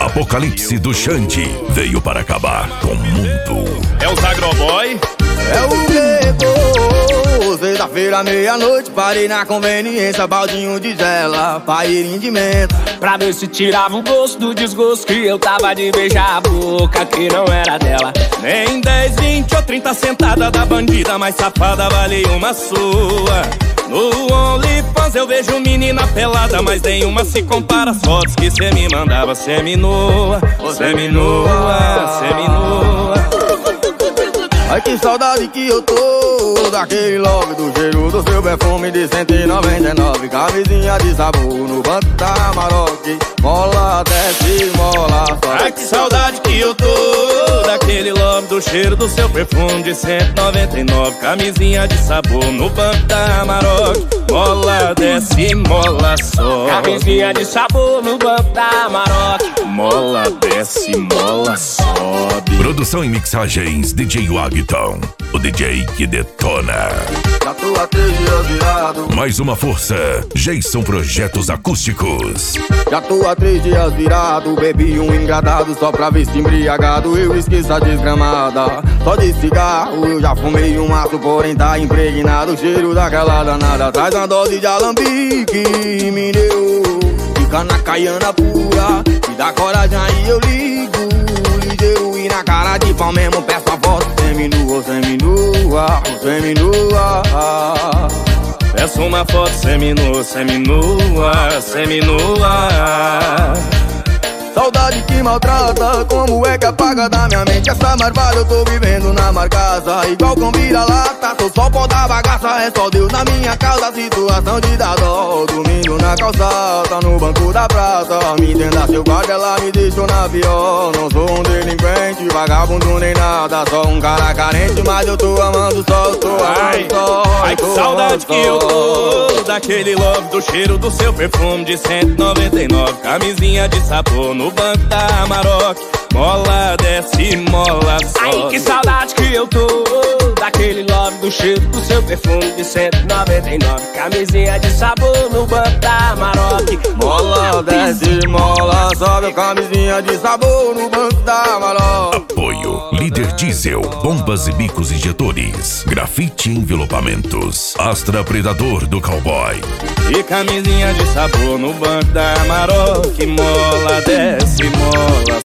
Apocalipse do Xande veio para acabar com o mundo. É os Agroboy. É o Nego. Sexta-feira, meia-noite, parei na conveniência, baldinho de gela, paeirinho de menta, pra ver se tirava o gosto do desgosto que eu tava de beijar a boca que não era dela. Nem 10, 20 ou 30 sentada da bandida mais safada vale uma sua. No OnlyFans eu vejo menina pelada, mas nenhuma se compara às fotos que cê me mandava. Semi-nua, semi-nua, semi-nua. Ai, que saudade que eu tô daquele love, do cheiro do seu perfume de 199. Camisinha de sabor no banco da Maroc, mola, desce, mola, sobe. Ai, que saudade que eu tô daquele love, do cheiro do seu perfume de 199. Camisinha de sabor no banco da Maroc, mola, desce, mola, sobe. Camisinha de sabor no banco da Maroc, mola, desce, mola, sobe. Produção e mixagens DJ Wagton, o DJ que detona. Já tô há 3 dias virado. Mais uma força, Jason Projetos Acústicos. Já tô há 3 dias virado, bebi um engradado só pra ver se embriagado eu esqueço a desgramada. Só de cigarro eu já fumei um maço, porém tá impregnado o cheiro daquela danada. Traz uma dose de alambique, me deu, fica na caiana pura, me dá coragem aí eu ligo, ligeiro e na cara de pau mesmo peço a foto. Seminua, seminua, seminua. Peço uma foto seminua, seminua, seminua. Saudade que maltrata, como é que apaga da minha mente essa marvada? Eu tô vivendo na marcaça, igual com vira-lata. Sou só pó da bagaça, é só Deus na minha causa. Situação de dar dó, dormindo na calçada, no banco da praça. Me entenda seu guarda, ela me deixou na pior. Não sou um delinquente, vagabundo nem nada, só um cara carente, mas eu tô amando só, eu tô amando só. Ai, que saudade que eu tô daquele love, do cheiro do seu perfume de 199. Camisinha de sabor no banco da Maroc, mola, desce, mola, sobe. ai, que saudade que eu tô daquele love, do cheiro do seu perfume de 199. Camisinha de sabor no banco da Maroc, mola, desce, mola, sobe. Camisinha de sabor no banco da Maroc. Apoio Líder Diesel, bombas e bicos injetores, grafite e envelopamentos, Astra Predador do Cowboy. E camisinha de sabor no banco da Maroc, mola, desce, mola.